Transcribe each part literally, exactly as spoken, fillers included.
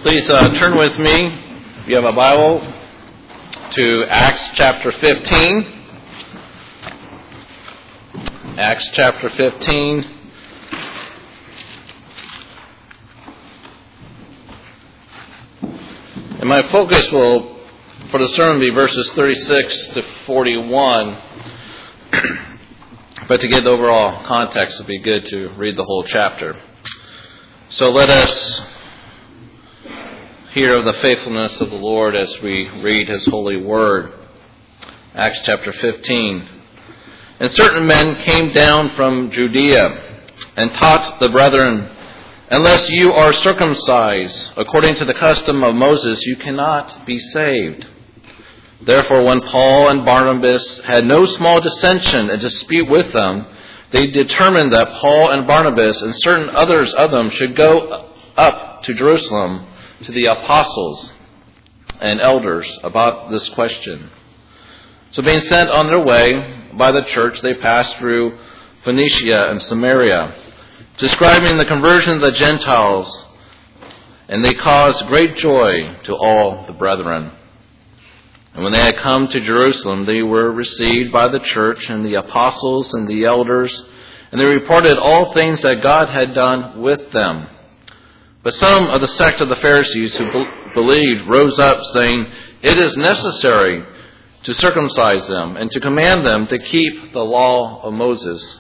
Please uh, turn with me, if you have a Bible, to Acts chapter fifteen. Acts chapter fifteen. And my focus will, for the sermon, be verses thirty-six to forty-one. But to get the overall context, it would be good to read the whole chapter. So let us hear of the faithfulness of the Lord as we read His holy word. Acts chapter fifteen. And certain men came down from Judea and taught the brethren, unless you are circumcised according to the custom of Moses, you cannot be saved. Therefore, when Paul and Barnabas had no small dissension and dispute with them, they determined that Paul and Barnabas and certain others of them should go up to Jerusalem to the apostles and elders about this question. So being sent on their way by the church, they passed through Phoenicia and Samaria, describing the conversion of the Gentiles, and they caused great joy to all the brethren. And when they had come to Jerusalem, they were received by the church and the apostles and the elders, and they reported all things that God had done with them. But some of the sect of the Pharisees who be- believed rose up, saying, "It is necessary to circumcise them and to command them to keep the law of Moses."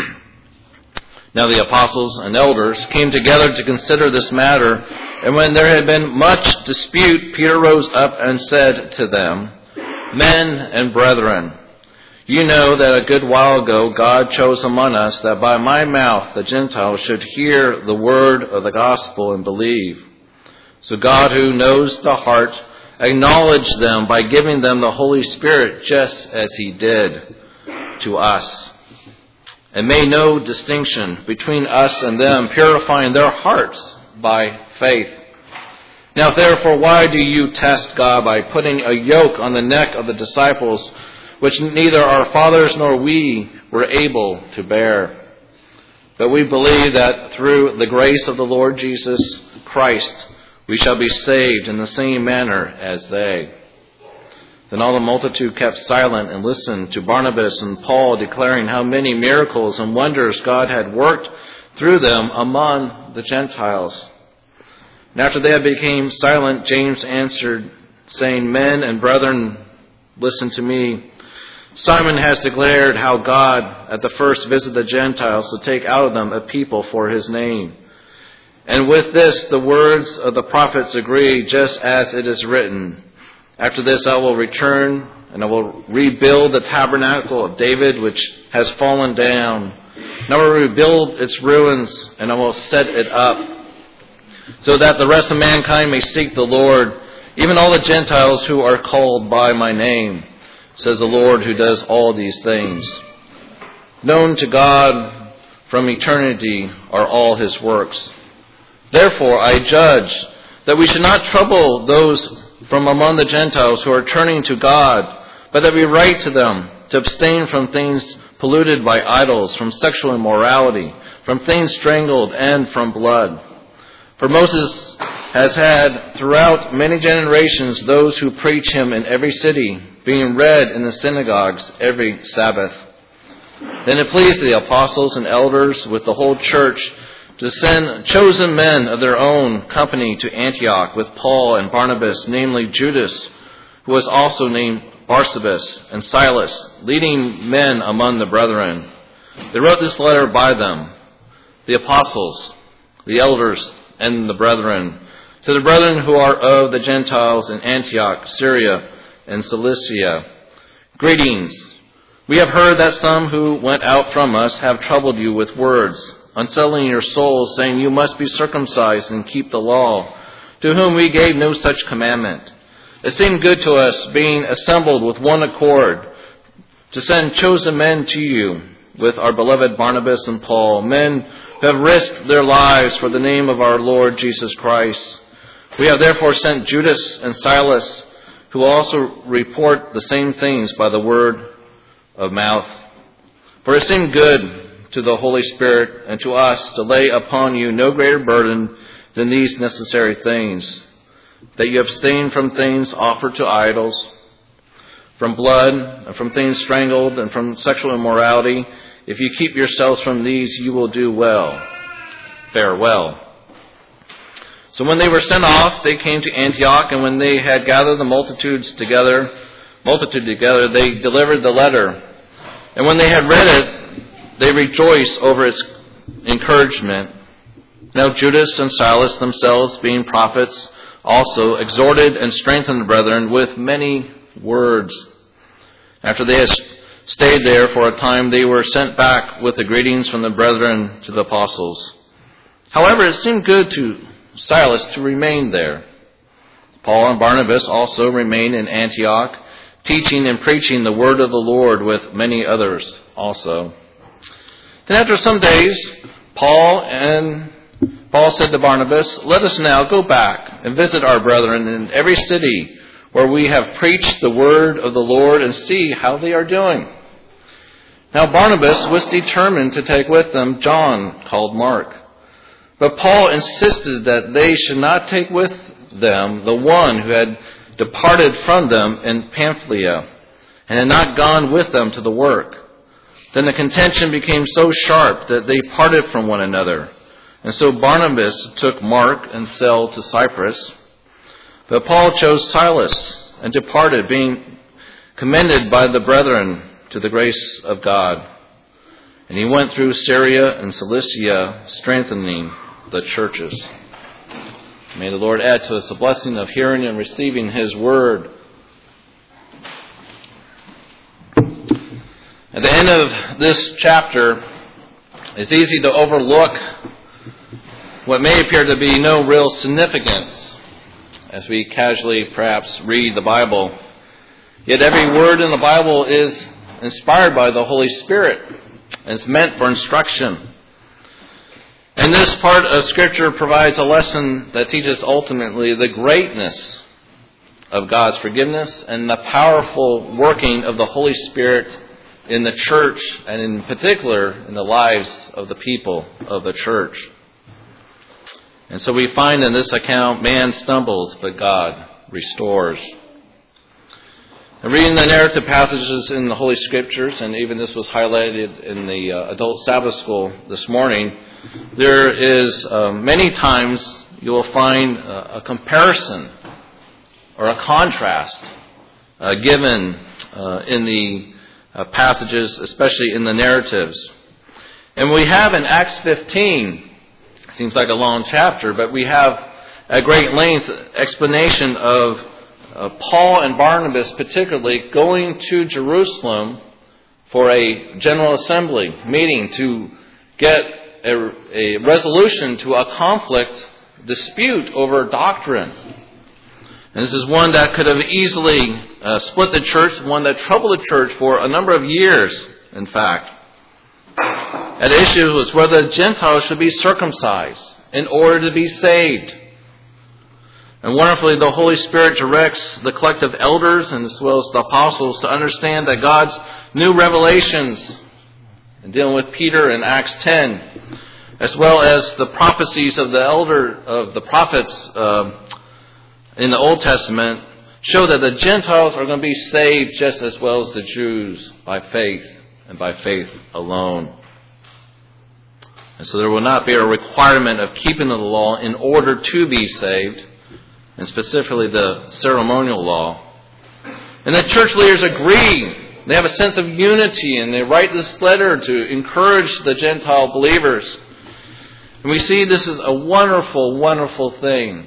Now the apostles and elders came together to consider this matter, and when there had been much dispute, Peter rose up and said to them, "Men and brethren, you know that a good while ago God chose among us that by my mouth the Gentiles should hear the word of the gospel and believe. So God, who knows the heart, acknowledged them by giving them the Holy Spirit just as He did to us, and made no distinction between us and them, purifying their hearts by faith. Now therefore, why do you test God by putting a yoke on the neck of the disciples, which neither our fathers nor we were able to bear? But we believe that through the grace of the Lord Jesus Christ, we shall be saved in the same manner as they." Then all the multitude kept silent and listened to Barnabas and Paul, declaring how many miracles and wonders God had worked through them among the Gentiles. And after they had become silent, James answered, saying, "Men and brethren, listen to me. Simon has declared how God at the first visited the Gentiles to take out of them a people for His name. And with this the words of the prophets agree, just as it is written, after this I will return, and I will rebuild the tabernacle of David, which has fallen down. And I will rebuild its ruins, and I will set it up, so that the rest of mankind may seek the Lord, even all the Gentiles who are called by my name, says the Lord who does all these things. Known to God from eternity are all His works. Therefore I judge that we should not trouble those from among the Gentiles who are turning to God, but that we write to them to abstain from things polluted by idols, from sexual immorality, from things strangled, and from blood. For Moses has had throughout many generations those who preach Him in every city, being read in the synagogues every Sabbath." Then it pleased the apostles and elders with the whole church to send chosen men of their own company to Antioch with Paul and Barnabas, namely Judas, who was also named Barsabas, and Silas, leading men among the brethren. They wrote this letter by them, the apostles, the elders, and the brethren, to the brethren who are of the Gentiles in Antioch, Syria, and Cilicia. Greetings. We have heard that some who went out from us have troubled you with words, unsettling your souls, saying you must be circumcised and keep the law, to whom we gave no such commandment. It seemed good to us, being assembled with one accord, to send chosen men to you, with our beloved Barnabas and Paul, men who have risked their lives for the name of our Lord Jesus Christ. We have therefore sent Judas and Silas, who also report the same things by the word of mouth. For it seemed good to the Holy Spirit and to us to lay upon you no greater burden than these necessary things, that you abstain from things offered to idols, from blood, and from things strangled, and from sexual immorality. If you keep yourselves from these, you will do well. Farewell." So when they were sent off, they came to Antioch, and when they had gathered the multitudes together, multitude together, they delivered the letter. And when they had read it, they rejoiced over its encouragement. Now Judas and Silas themselves, being prophets, also exhorted and strengthened the brethren with many words. After they had stayed there for a time, they were sent back with the greetings from the brethren to the apostles. However, it seemed good to Silas to remain there. Paul and Barnabas also remained in Antioch, teaching and preaching the word of the Lord with many others also. Then after some days, Paul and Paul said to Barnabas, "Let us now go back and visit our brethren in every city where we have preached the word of the Lord and see how they are doing." Now Barnabas was determined to take with them John, called Mark. But Paul insisted that they should not take with them the one who had departed from them in Pamphylia and had not gone with them to the work. Then the contention became so sharp that they parted from one another. And so Barnabas took Mark and sailed to Cyprus. But Paul chose Silas and departed, being commended by the brethren to the grace of God. And he went through Syria and Cilicia, strengthening the churches. May the Lord add to us the blessing of hearing and receiving His word. At the end of this chapter, it's easy to overlook what may appear to be no real significance as we casually perhaps read the Bible. Yet every word in the Bible is inspired by the Holy Spirit and is meant for instruction. And this part of Scripture provides a lesson that teaches ultimately the greatness of God's forgiveness and the powerful working of the Holy Spirit in the church, and in particular in the lives of the people of the church. And so we find in this account, man stumbles, but God restores. And reading the narrative passages in the Holy Scriptures, and even this was highlighted in the uh, adult Sabbath school this morning, there is uh, many times you will find uh, a comparison or a contrast uh, given uh, in the uh, passages, especially in the narratives. And we have in Acts fifteen, seems like a long chapter, but we have a great length explanation of uh, Paul and Barnabas particularly going to Jerusalem for a general assembly meeting to get a, a resolution to a conflict dispute over doctrine. And this is one that could have easily uh, split the church, one that troubled the church for a number of years, in fact. At issue was whether the Gentiles should be circumcised in order to be saved. And wonderfully, the Holy Spirit directs the collective elders and as well as the apostles to understand that God's new revelations, and dealing with Peter in Acts ten, as well as the prophecies of the elder of the prophets uh, in the Old Testament, show that the Gentiles are going to be saved just as well as the Jews by faith and by faith alone. And so there will not be a requirement of keeping the law in order to be saved, and specifically the ceremonial law. And the church leaders agree. They have a sense of unity, and they write this letter to encourage the Gentile believers. And we see this is a wonderful, wonderful thing.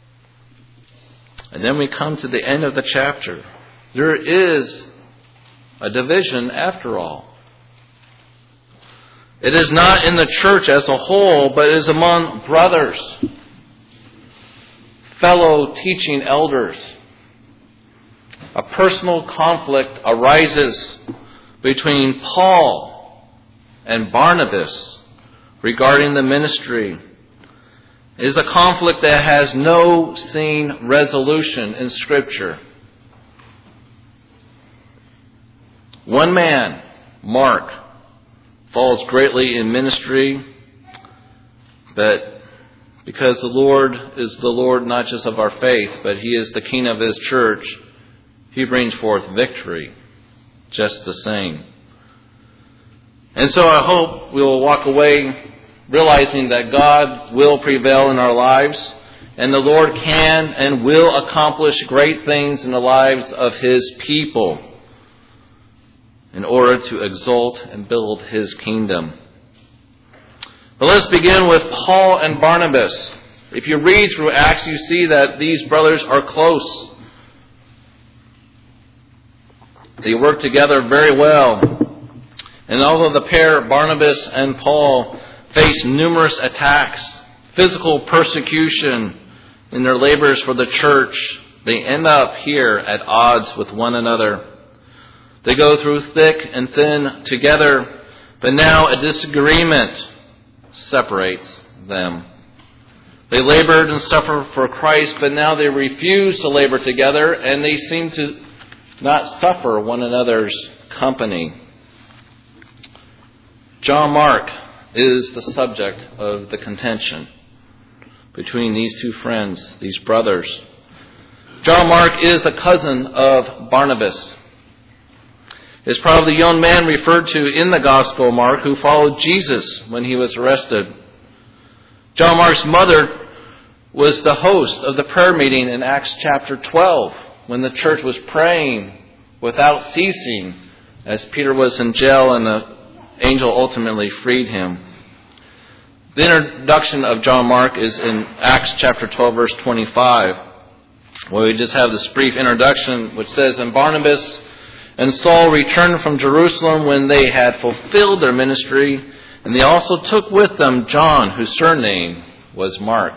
And then we come to the end of the chapter. There is a division after all. It is not in the church as a whole, but it is among brothers, fellow teaching elders. A personal conflict arises between Paul and Barnabas regarding the ministry. It is a conflict that has no seen resolution in Scripture. One man, Mark, falls greatly in ministry, but because the Lord is the Lord not just of our faith, but He is the King of His church. He brings forth victory just the same. And so I hope we will walk away realizing that God will prevail in our lives, and the Lord can and will accomplish great things in the lives of His people in order to exalt and build His kingdom. But let's begin with Paul and Barnabas. If you read through Acts, you see that these brothers are close. They work together very well. And although the pair, Barnabas and Paul, face numerous attacks, physical persecution in their labors for the church, they end up here at odds with one another. They go through thick and thin together, but now a disagreement separates them. They labored and suffered for Christ, but now they refuse to labor together, and they seem to not suffer one another's company. John Mark is the subject of the contention between these two friends, these brothers. John Mark is a cousin of Barnabas. It's probably the young man referred to in the Gospel of Mark who followed Jesus when he was arrested. John Mark's mother was the host of the prayer meeting in Acts chapter twelve when the church was praying without ceasing as Peter was in jail and the angel ultimately freed him. The introduction of John Mark is in Acts chapter twelve, verse twenty-five, where we just have this brief introduction which says, "And Barnabas and Saul returned from Jerusalem when they had fulfilled their ministry, and they also took with them John, whose surname was Mark."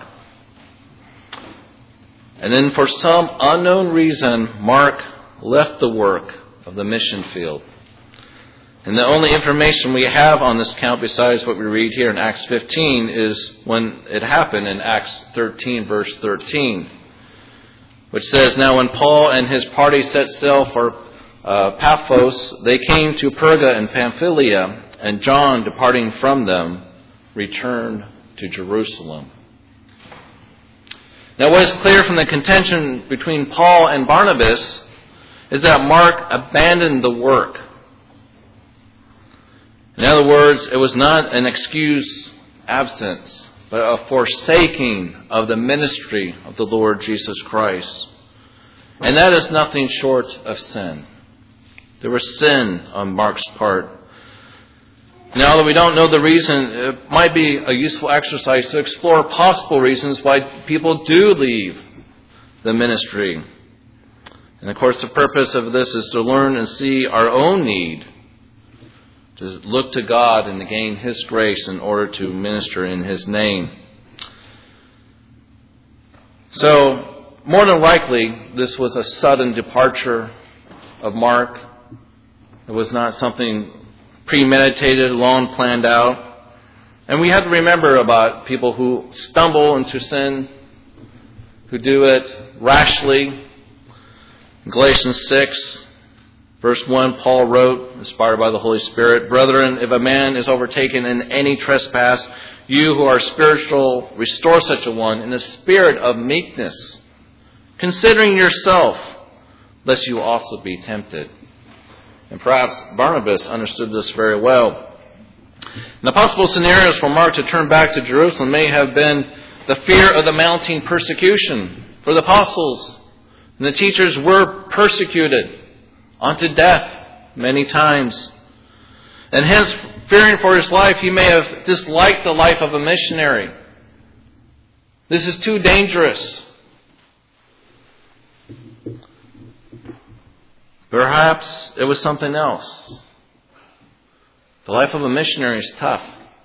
And then for some unknown reason, Mark left the work of the mission field. And the only information we have on this account, besides what we read here in Acts fifteen, is when it happened in Acts thirteen, verse thirteen, which says, "Now when Paul and his party set sail for uh, Paphos, they came to Perga and Pamphylia, and John, departing from them, returned to Jerusalem." Now what is clear from the contention between Paul and Barnabas is that Mark abandoned the work. In other words, it was not an excused absence, but a forsaking of the ministry of the Lord Jesus Christ. And that is nothing short of sin. There was sin on Mark's part. Now that we don't know the reason, it might be a useful exercise to explore possible reasons why people do leave the ministry. And of course, the purpose of this is to learn and see our own need, to look to God and to gain His grace in order to minister in His name. So, more than likely, this was a sudden departure of Mark. It was not something premeditated, long planned out. And we have to remember about people who stumble into sin, who do it rashly. In Galatians six, verse one, Paul wrote, inspired by the Holy Spirit, "Brethren, if a man is overtaken in any trespass, you who are spiritual, restore such a one in a spirit of meekness, considering yourself, lest you also be tempted." And perhaps Barnabas understood this very well. And the possible scenarios for Mark to turn back to Jerusalem may have been the fear of the mounting persecution. For the apostles and the teachers were persecuted unto death many times. And hence, fearing for his life, he may have disliked the life of a missionary. This is too dangerous. Perhaps it was something else. The life of a missionary is tough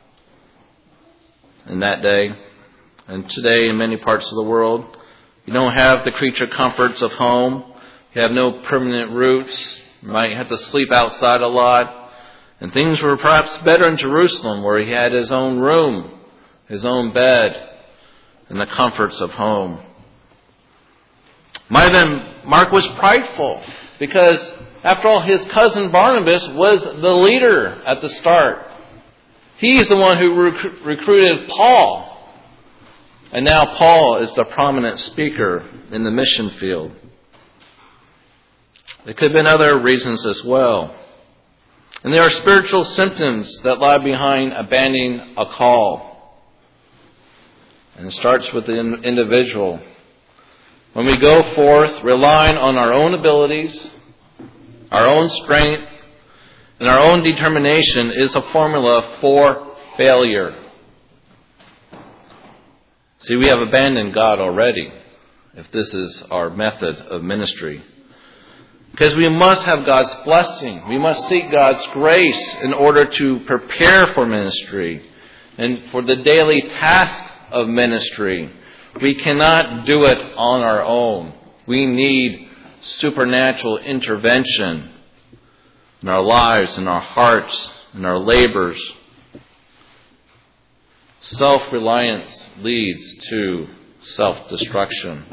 in that day and today in many parts of the world. You don't have the creature comforts of home. You have no permanent roots. You might have to sleep outside a lot. And things were perhaps better in Jerusalem, where he had his own room, his own bed, and the comforts of home. Might have been Mark was prideful, because after all, his cousin Barnabas was the leader at the start. He's the one who rec- recruited Paul. And now Paul is the prominent speaker in the mission field. There could have been other reasons as well. And there are spiritual symptoms that lie behind abandoning a call. And it starts with the individual. When we go forth relying on our own abilities, our own strength, and our own determination is a formula for failure. See, we have abandoned God already, if this is our method of ministry. Because we must have God's blessing. We must seek God's grace in order to prepare for ministry and for the daily task of ministry. We cannot do it on our own. We need supernatural intervention in our lives, in our hearts, in our labors. Self-reliance leads to self-destruction.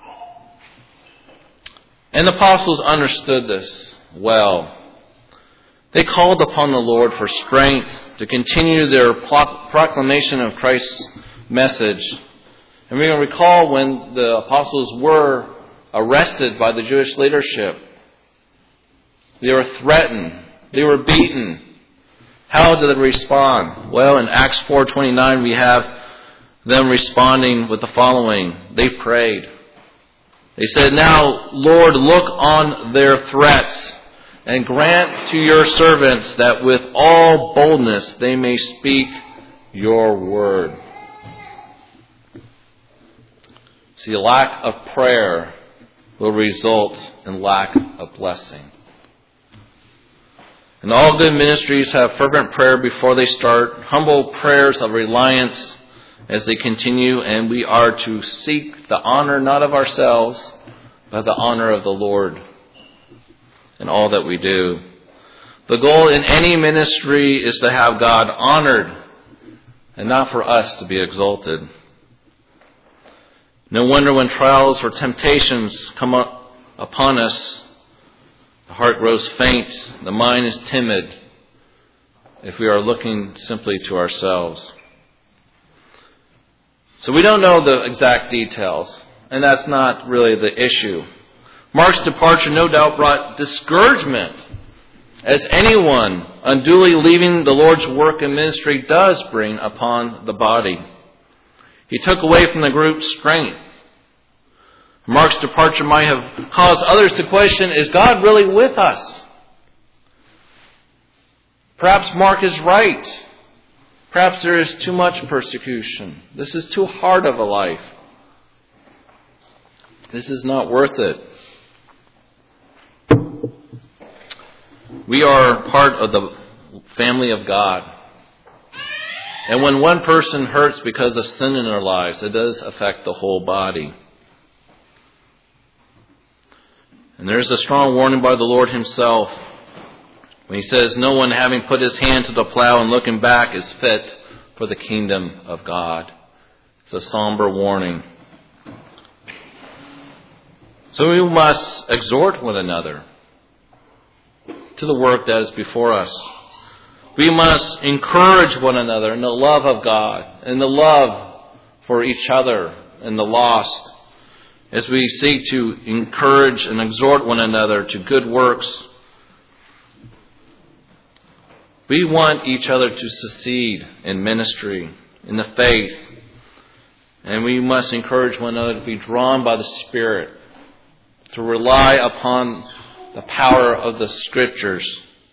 And the apostles understood this well. They called upon the Lord for strength to continue their proclamation of Christ's message. And we can recall when the apostles were arrested by the Jewish leadership. They were threatened. They were beaten. How did they respond? Well, in Acts four twenty-nine, we have them responding with the following. They prayed. They said, "Now, Lord, look on their threats and grant to your servants that with all boldness they may speak your word." See, a lack of prayer will result in lack of blessing. And all good ministries have fervent prayer before they start, humble prayers of reliance as they continue, and we are to seek the honor not of ourselves, but the honor of the Lord in all that we do. The goal in any ministry is to have God honored and not for us to be exalted. No wonder when trials or temptations come up upon us, the heart grows faint, the mind is timid, if we are looking simply to ourselves. So we don't know the exact details, and that's not really the issue. Mark's departure no doubt brought discouragement, as anyone unduly leaving the Lord's work and ministry does bring upon the body. He took away from the group's strength. Mark's departure might have caused others to question, is God really with us? Perhaps Mark is right. Perhaps there is too much persecution. This is too hard of a life. This is not worth it. We are part of the family of God. And when one person hurts because of sin in their lives, it does affect the whole body. And there is a strong warning by the Lord himself when he says, "No one having put his hand to the plow and looking back is fit for the kingdom of God." It's a somber warning. So we must exhort one another to the work that is before us. We must encourage one another in the love of God, in the love for each other and the lost, as we seek to encourage and exhort one another to good works. We want each other to succeed in ministry, in the faith, and we must encourage one another to be drawn by the Spirit, to rely upon the power of the Scriptures.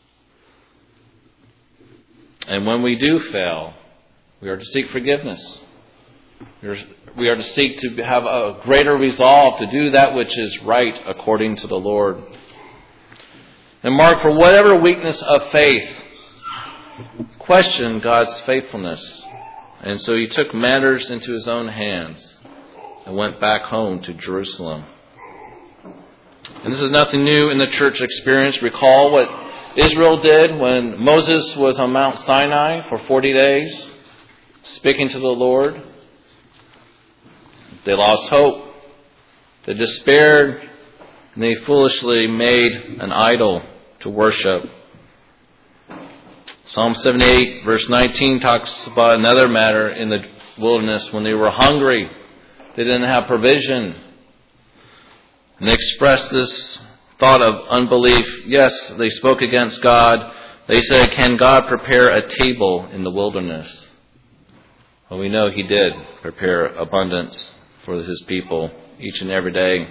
And when we do fail, we are to seek forgiveness. We are to seek to have a greater resolve to do that which is right according to the Lord. And Mark, for whatever weakness of faith, questioned God's faithfulness. And so he took matters into his own hands and went back home to Jerusalem. And this is nothing new in the church experience. Recall what Israel did when Moses was on Mount Sinai for forty days, speaking to the Lord. They lost hope. They despaired. And they foolishly made an idol to worship. Psalm seventy-eight, verse nineteen, talks about another matter in the wilderness when they were hungry They didn't have provision. And they expressed this thought of unbelief. Yes, they spoke against God. They said, can God prepare a table in the wilderness? Well, we know He did prepare abundance for His people each and every day.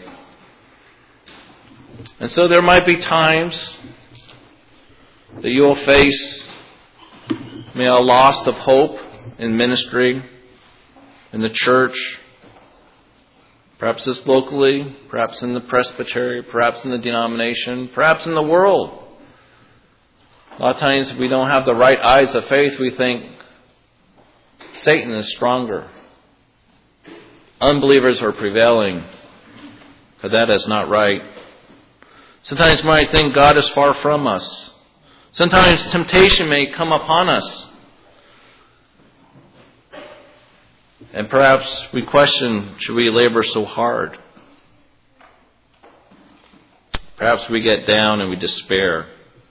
And so there might be times that you will face maybe a loss of hope in ministry, in the church, perhaps just locally, perhaps in the presbytery, perhaps in the denomination, perhaps in the world. A lot of times if we don't have the right eyes of faith, we think Satan is stronger. Unbelievers are prevailing. But that is not right. Sometimes we might think God is far from us. Sometimes temptation may come upon us. And perhaps we question, should we labor so hard? Perhaps we get down and we despair.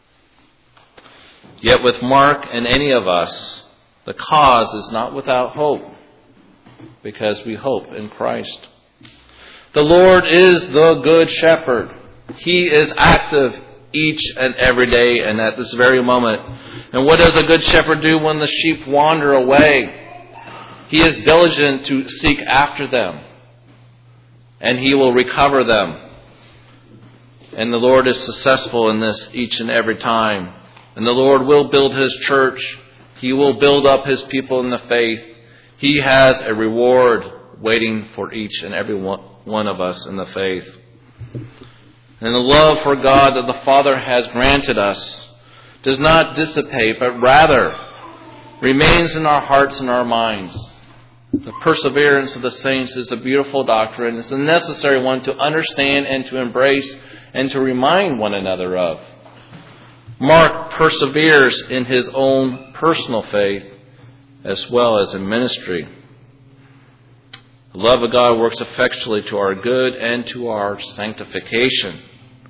Yet with Mark and any of us, the cause is not without hope, because we hope in Christ. The Lord is the good shepherd. He is active each and every day and at this very moment. And what does a good shepherd do when the sheep wander away? He is diligent to seek after them, and He will recover them. And the Lord is successful in this each and every time. And the Lord will build His church. He will build up His people in the faith. He has a reward waiting for each and every one of us in the faith. And the love for God that the Father has granted us does not dissipate, but rather remains in our hearts and our minds. The perseverance of the saints is a beautiful doctrine. It's a necessary one to understand and to embrace and to remind one another of. Mark perseveres in his own personal faith as well as in ministry. The love of God works effectually to our good and to our sanctification.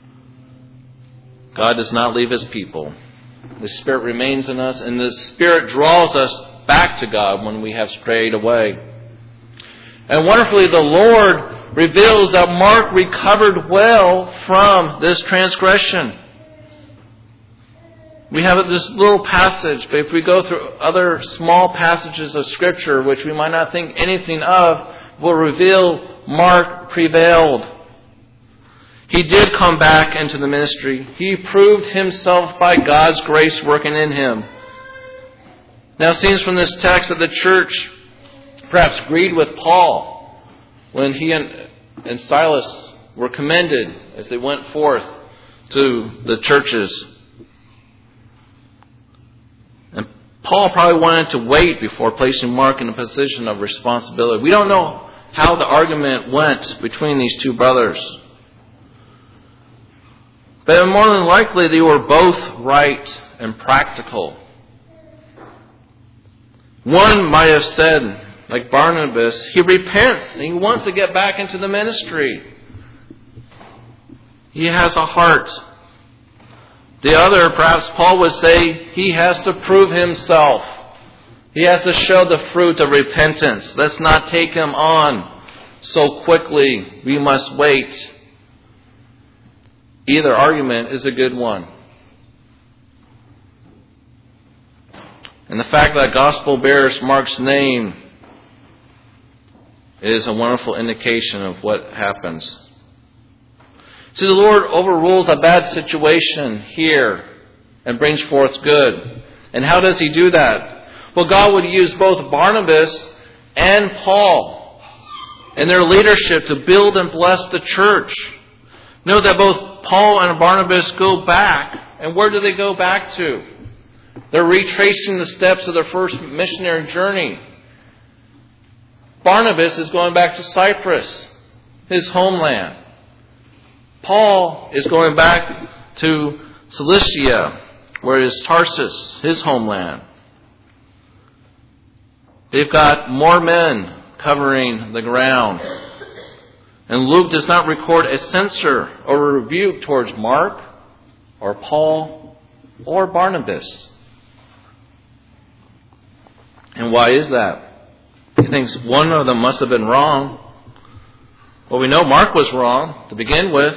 God does not leave His people. The Spirit remains in us, and the Spirit draws us back to God when we have strayed away. And wonderfully, the Lord reveals that Mark recovered well from this transgression. We have this little passage, but if we go through other small passages of Scripture, which we might not think anything of, will reveal Mark prevailed. He did come back into the ministry. He proved himself by God's grace working in him. Now it seems from this text that the church perhaps agreed with Paul when he and, and Silas were commended as they went forth to the churches. And Paul probably wanted to wait before placing Mark in a position of responsibility. We don't know how the argument went between these two brothers. But more than likely they were both right and practical. One might have said, like Barnabas, he repents and he wants to get back into the ministry. He has a heart. The other, perhaps Paul would say, he has to prove himself. He has to show the fruit of repentance. Let's not take him on so quickly. We must wait. Either argument is a good one. And the fact that gospel bears Mark's name is a wonderful indication of what happens. See, the Lord overrules a bad situation here and brings forth good. And how does He do that? Well, God would use both Barnabas and Paul in their leadership to build and bless the church. Note that both Paul and Barnabas go back. And where do they go back to? They're retracing the steps of their first missionary journey. Barnabas is going back to Cyprus, his homeland. Paul is going back to Cilicia, where is Tarsus, his homeland. They've got more men covering the ground. And Luke does not record a censure or a rebuke towards Mark or Paul or Barnabas. And why is that? He thinks one of them must have been wrong. Well, we know Mark was wrong to begin with.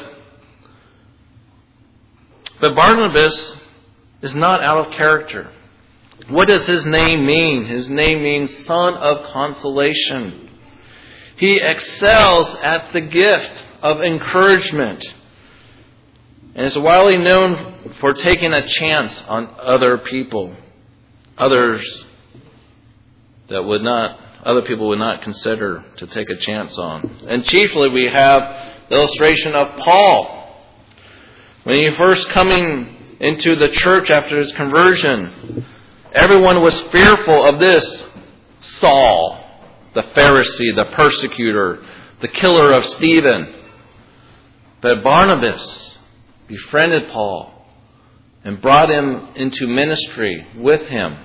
But Barnabas is not out of character. What does his name mean? His name means son of consolation. He excels at the gift of encouragement and is widely known for taking a chance on other people, others that would not, other people would not consider to take a chance on. And chiefly we have the illustration of Paul. When he first coming into the church after his conversion, everyone was fearful of this Saul, the Pharisee, the persecutor, the killer of Stephen. But Barnabas befriended Paul and brought him into ministry with him.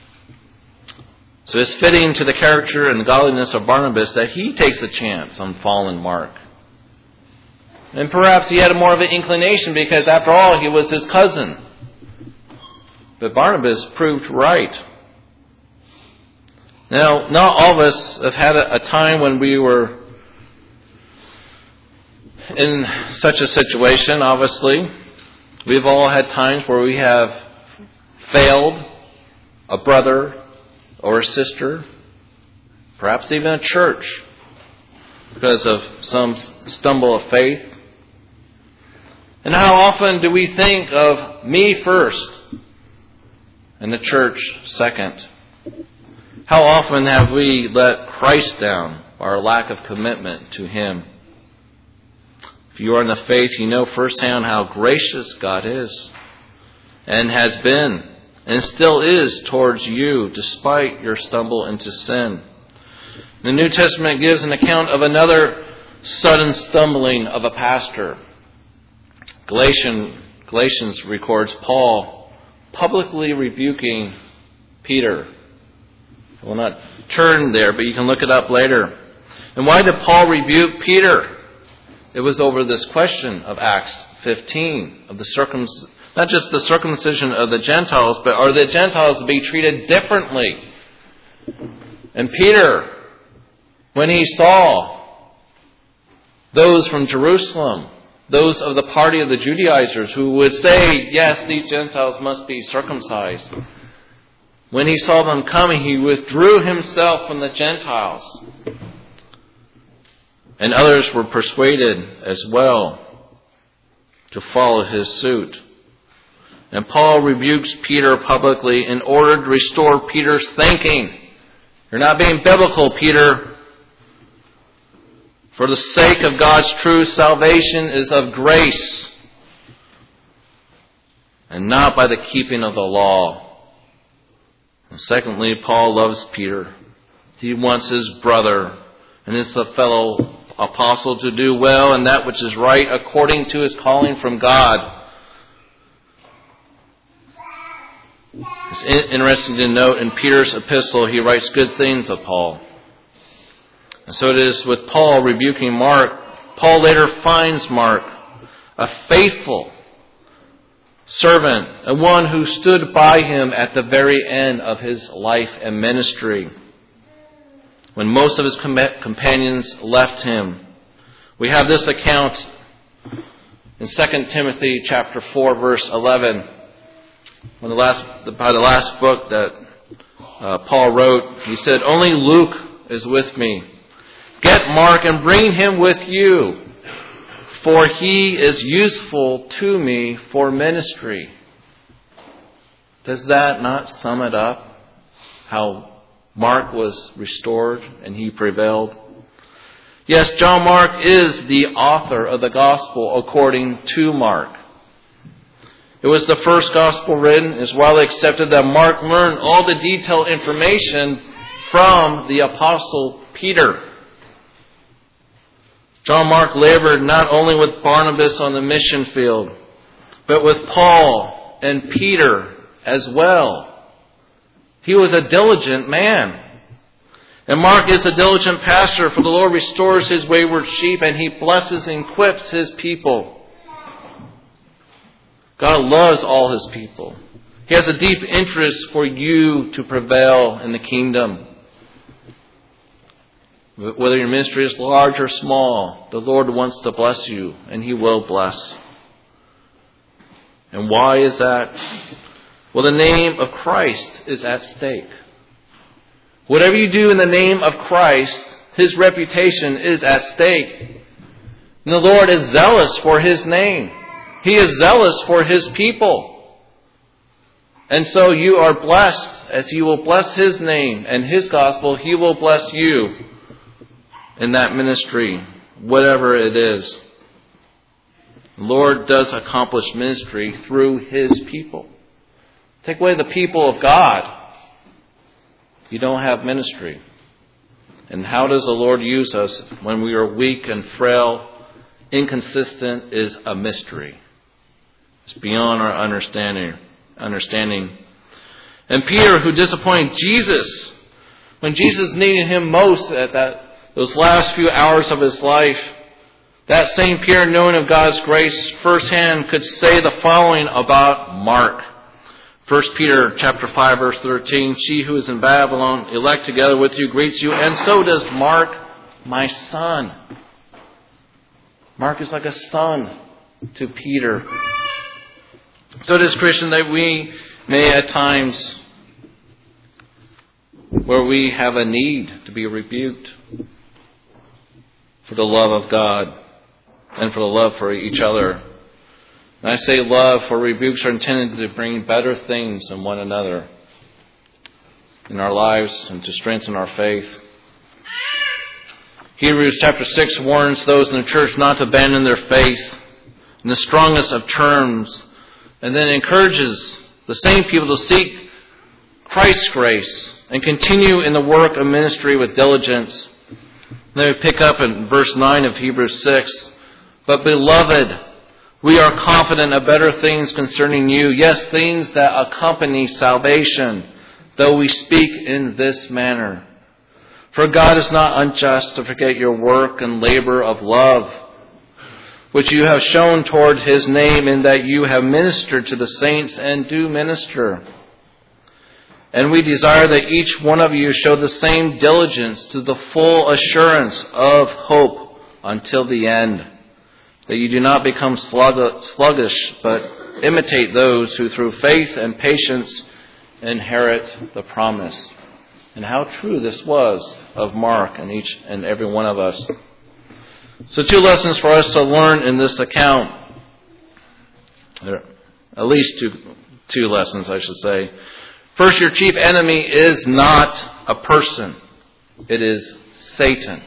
So it's fitting to the character and the godliness of Barnabas that he takes a chance on fallen Mark. And perhaps he had more of an inclination because, after all, he was his cousin. But Barnabas proved right. Now, not all of us have had a time when we were in such a situation, obviously. We've all had times where we have failed a brother or a sister, perhaps even a church, because of some stumble of faith. And how often do we think of me first and the church second? How often have we let Christ down by our lack of commitment to Him? If you are in the faith, you know firsthand how gracious God is and has been and still is towards you despite your stumble into sin. The New Testament gives an account of another sudden stumbling of a pastor. Galatians, Galatians records Paul publicly rebuking Peter. I will not turn there, but you can look it up later. And why did Paul rebuke Peter? It was over this question of Acts fifteen, of the circum, not just the circumcision of the Gentiles, but are the Gentiles to be treated differently? And Peter, when he saw those from Jerusalem, those of the party of the Judaizers who would say, yes, these Gentiles must be circumcised. When he saw them coming, he withdrew himself from the Gentiles. And others were persuaded as well to follow his suit. And Paul rebukes Peter publicly in order to restore Peter's thinking. You're not being biblical, Peter. For the sake of God's true salvation is of grace and not by the keeping of the law. And secondly, Paul loves Peter. He wants his brother and his fellow apostle to do well and that which is right according to his calling from God. It's interesting to note in Peter's epistle, he writes good things of Paul. And so it is with Paul rebuking Mark. Paul later finds Mark a faithful servant, and one who stood by him at the very end of his life and ministry. When most of his companions left him. We have this account in Second Timothy chapter four, verse eleven. When the last, by the last book that uh, Paul wrote, he said, "Only Luke is with me. Get Mark and bring him with you, for he is useful to me for ministry." Does that not sum it up? How Mark was restored and he prevailed? Yes, John Mark is the author of the gospel according to Mark. It was the first gospel written. It's widely accepted that Mark learned all the detailed information from the apostle Peter. John Mark labored not only with Barnabas on the mission field, but with Paul and Peter as well. He was a diligent man. And Mark is a diligent pastor, for the Lord restores his wayward sheep and he blesses and equips his people. God loves all his people. He has a deep interest for you to prevail in the kingdom. Whether your ministry is large or small, the Lord wants to bless you, and He will bless. And why is that? Well, the name of Christ is at stake. Whatever you do in the name of Christ, His reputation is at stake. And the Lord is zealous for His name. He is zealous for His people. And so you are blessed as He will bless His name and His gospel. He will bless you in that ministry, whatever it is. The Lord does accomplish ministry through His people. Take away the people of God, you don't have ministry. And how does the Lord use us when we are weak and frail, inconsistent, is a mystery. It's beyond our understanding. Understanding. And Peter, who disappointed Jesus when Jesus needed him most at that those last few hours of his life, that same Peter, knowing of God's grace firsthand, could say the following about Mark. First Peter chapter five, verse thirteen, she who is in Babylon, elect together with you, greets you, and so does Mark, my son. Mark is like a son to Peter. So it is, Christian, that we may at times where we have a need to be rebuked for the love of God and for the love for each other. And I say love, for rebukes are intended to bring better things in one another in our lives and to strengthen our faith. Hebrews chapter six warns those in the church not to abandon their faith in the strongest of terms, and then encourages the same people to seek Christ's grace and continue in the work of ministry with diligence. Then we pick up in verse nine of Hebrews six. But beloved, we are confident of better things concerning you. Yes, things that accompany salvation, though we speak in this manner. For God is not unjust to forget your work and labor of love, which you have shown toward His name, in that you have ministered to the saints and do minister. And we desire that each one of you show the same diligence to the full assurance of hope until the end, that you do not become sluggish, but imitate those who through faith and patience inherit the promise. And how true this was of Mark and each and every one of us. So two lessons for us to learn in this account. At least two, two lessons, I should say. First, your chief enemy is not a person. It is Satan.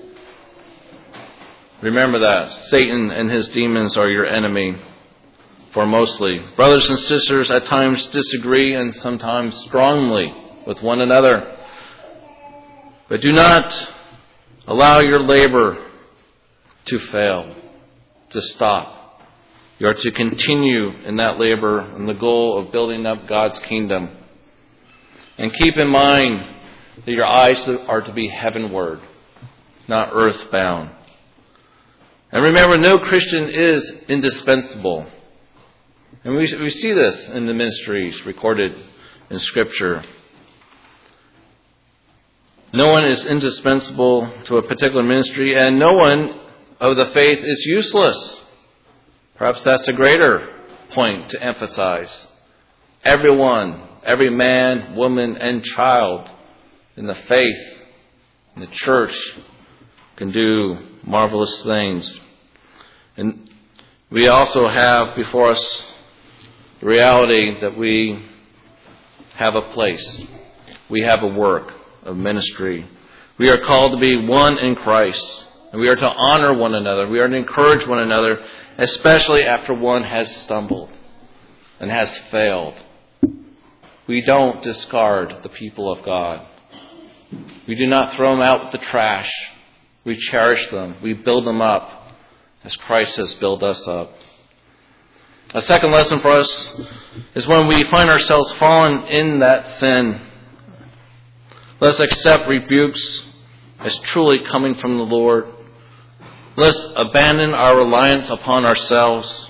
Remember that. Satan and his demons are your enemy, for mostly. Brothers and sisters at times disagree and sometimes strongly with one another. But do not allow your labor to fail, to stop. You are to continue in that labor and the goal of building up God's kingdom. And keep in mind that your eyes are to be heavenward, not earthbound. And remember, no Christian is indispensable. And we, we see this in the ministries recorded in Scripture. No one is indispensable to a particular ministry, and no one of the faith is useless. Perhaps that's a greater point to emphasize. Everyone, every man, woman, and child in the faith, in the church, can do marvelous things. And we also have before us the reality that we have a place. We have a work of ministry. We are called to be one in Christ. And we are to honor one another. We are to encourage one another, especially after one has stumbled and has failed. We don't discard the people of God. We do not throw them out with the trash. We cherish them. We build them up as Christ has built us up. A second lesson for us is when we find ourselves fallen in that sin, let's accept rebukes as truly coming from the Lord. Let's abandon our reliance upon ourselves,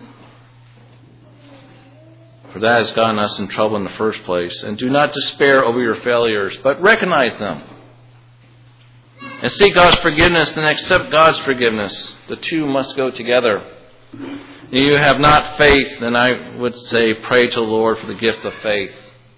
for that has gotten us in trouble in the first place. And do not despair over your failures, but recognize them. and seek God's forgiveness and accept God's forgiveness. The two must go together. If you have not faith, then I would say pray to the Lord for the gift of faith.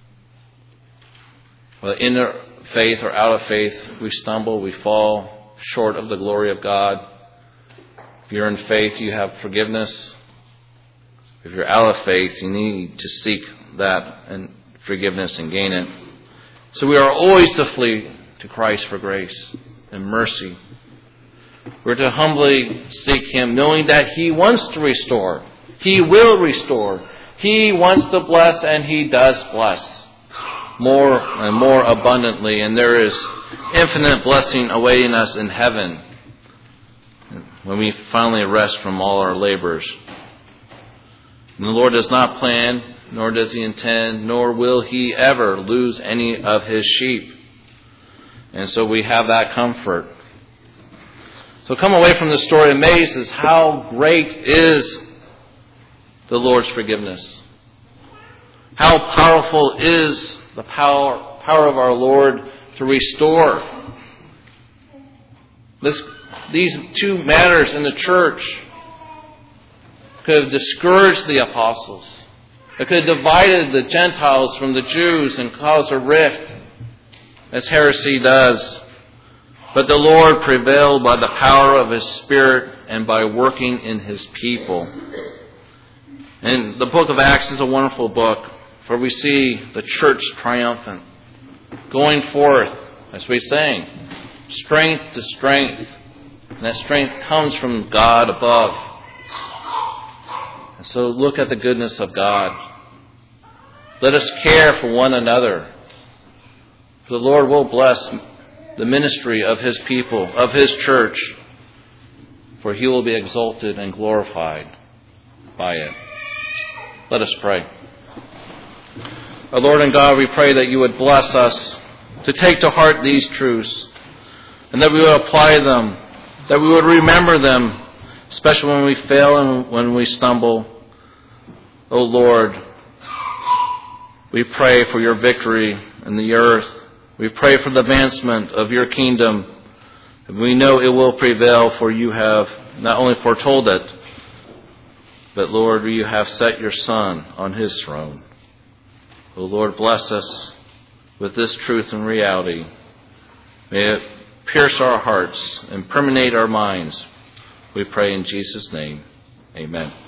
Whether in faith or out of faith, we stumble, we fall short of the glory of God. If you're in faith, you have forgiveness. If you're out of faith, you need to seek that and forgiveness and gain it. So we are always to flee to Christ for grace and mercy. We're to humbly seek Him, knowing that He wants to restore. He will restore. He wants to bless, and He does bless more and more abundantly. And there is infinite blessing awaiting us in heaven when we finally rest from all our labors. And the Lord does not plan, nor does He intend, nor will He ever lose any of His sheep. And so we have that comfort. So come away from the story amazed as how great is the Lord's forgiveness. How powerful is the power, power of our Lord to restore. This, these two matters in the church could have discouraged the apostles. It could have divided the Gentiles from the Jews and caused a rift, as heresy does. But the Lord prevailed by the power of His Spirit and by working in His people. And the book of Acts is a wonderful book, for we see the church triumphant, going forth, as we sang, strength to strength. And that strength comes from God above. And so look at the goodness of God. Let us care for one another. For the Lord will bless the ministry of His people, of His church, for He will be exalted and glorified by it. Let us pray. Our Lord and God, we pray that You would bless us to take to heart these truths, and that we would apply them, that we would remember them, especially when we fail and when we stumble. O Lord, we pray for Your victory in the earth. We pray for the advancement of Your kingdom. We know it will prevail, for You have not only foretold it, but Lord, You have set Your Son on His throne. O Lord, bless us with this truth and reality. May it pierce our hearts and permeate our minds. We pray in Jesus' name. Amen.